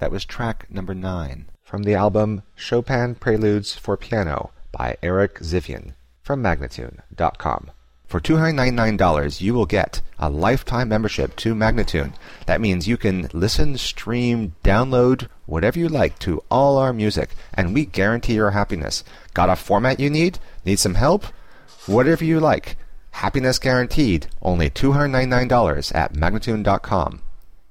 That was track number 9 from the album Chopin Preludes for Piano by Eric Zivian from Magnatune.com. For $299, you will get a lifetime membership to Magnatune. That means you can listen, stream, download, whatever you like to all our music, and we guarantee your happiness. Got a format you need? Need some help? Whatever you like. Happiness guaranteed. Only $299 at Magnatune.com.